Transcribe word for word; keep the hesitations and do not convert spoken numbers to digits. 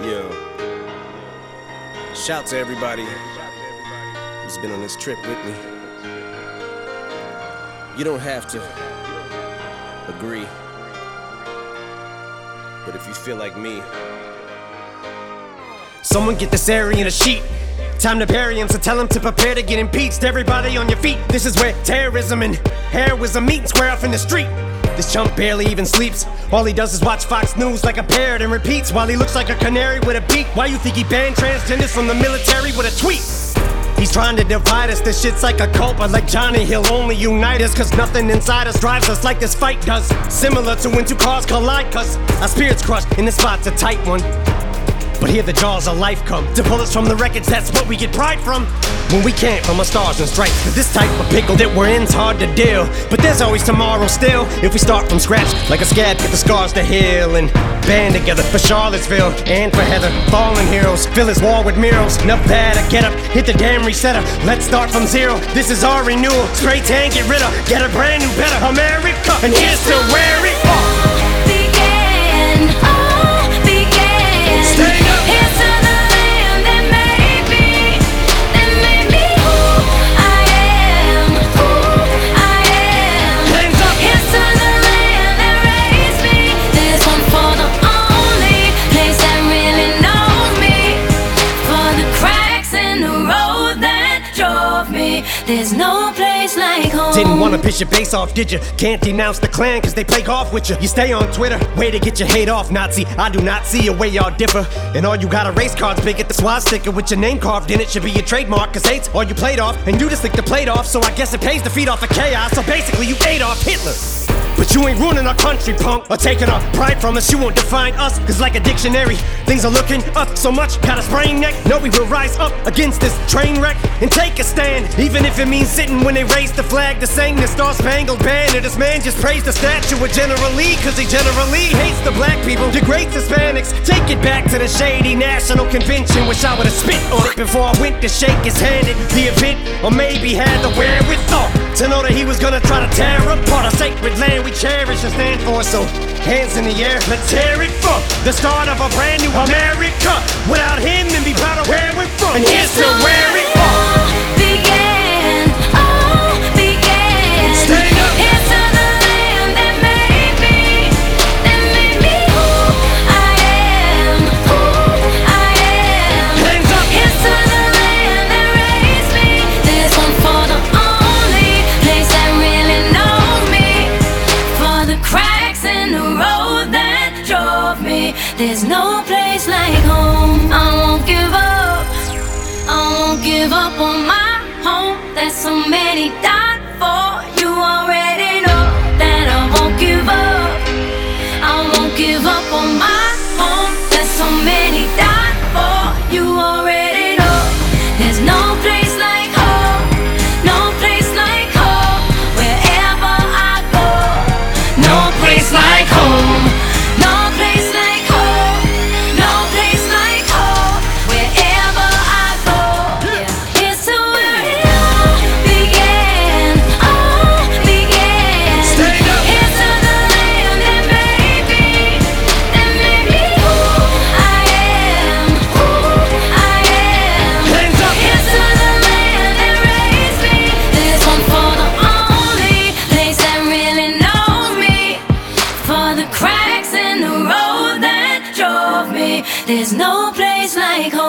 Yo, shout to everybody who's been on this trip with me. You don't have to agree, but if you feel like me, someone get this area in a sheet. Time to bury him, so tell him to prepare to get impeached. Everybody on your feet. This is where terrorism and heroism meet. Square off in the street. This chump barely even sleeps. All he does is watch Fox News like a parrot and repeats while he looks like a canary with a beak. Why you think he banned transgenders from the military with a tweet? He's trying to divide us, this shit's like a cult, but like Johnny, he'll only unite us, cause nothing inside us drives us like this fight does. Similar to when two cars collide, cause our spirits crushed, and this spot's a tight one. But here the jaws of life come to pull us from the wreckage, that's what we get pride from. When we can't from our stars and stripes, cause this type of pickle that we're in's hard to deal. But there's always tomorrow still, if we start from scratch, like a scab, get the scars to heal. And band together for Charlottesville and for Heather. Fallen heroes, fill his wall with murals. Nevada, get up, hit the damn resetter. Let's start from zero, this is our renewal. Spray tan, get rid of, get a brand new better America, and here's to where it all began. All began. Stand up. Here's to the land that made me, that made me who I am, who I am. Hands up. Here's to the land that raised me. This one for the only place that really knows me. For the cracks in the road that drove me. There's no place like home. Didn't wanna piss your face off, did you? Can't denounce the clan cause they play golf with you. You stay on Twitter, way to get your hate off, Nazi. I do not see a way y'all differ. And all you got are race cards big at the swastika with your name carved in it. Should be your trademark, cause hate's all you played off. And you just lick the plate off, so I guess it pays to feed off of chaos. So basically you ate off Hitler. But you ain't ruining our country, punk, or taking our pride from us. You won't define us, cause like a dictionary, things are looking up so much, got a sprained neck. No, we will rise up against this train wreck and take a stand, even if it means sitting when they raise the flag to sing the Star-Spangled Banner. This man just praised the statue of General Lee, cause he generally hates the black people, degrades Hispanics. Take it back to the shady National Convention. Wish I would've spit on it before I went to shake his hand at the event, or maybe had the wherewithal to know that he was gonna try to tear apart a sacred land we cherish and stand for. So hands in the air, let's tear it for the start of a brand new America. Without him, and be proud of where we're from. And here's to where it all began. All began. Stand up. Here's to the land that made me, that made me who I am, who I am. Hands up. Here's to the land that raised me. This one for the only place that really knows me. For the cracks in the road that drove me. There's no place like home. I won't give up. I won't give up on my home that so many died for. You already know that I won't give up. I won't give up on my home that so many died for. You already know there's no place like home. No place like home. Wherever I go, no place like home. No place like home. No place like home. Wherever I go, yeah. Here's to where it all began. All began. Stand up. Here's to the land that made me, that made me who I am, who I am. Hands up. Here's to the land that raised me. This one for the only place that really knows me. For the cracks in the road that drove me. There's no place like home.